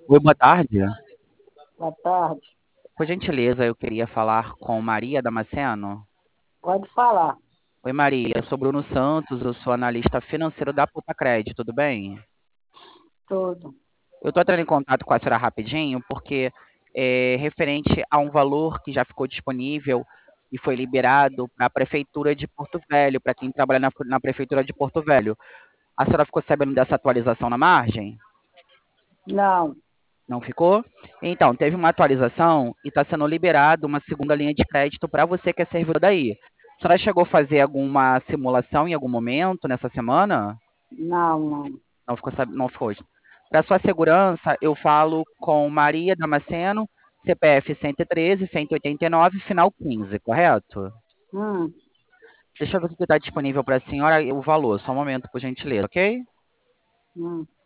Oi, boa tarde. Boa tarde. Por gentileza, eu queria falar com Maria Damasceno. Pode falar. Oi, Maria, eu sou Bruno Santos, eu sou analista financeiro da Putacred, tudo bem? Tudo. Eu estou entrando em contato com a senhora rapidinho, porque referente a um valor que já ficou disponível e foi liberado para a Prefeitura de Porto Velho, para quem trabalha na Prefeitura de Porto Velho. A senhora ficou sabendo dessa atualização na margem? Não, Não ficou? Então, teve uma atualização e está sendo liberado uma segunda linha de crédito para você que é servidor daí. A senhora chegou a fazer alguma simulação em algum momento nessa semana? não. Não ficou, não ficou. Para sua segurança, eu falo com Maria Damasceno, CPF 113, 189, final 15, correto? Hum, Deixa eu ver o que está disponível para a senhora e o valor. Só um momento, por gentileza, ok? hum.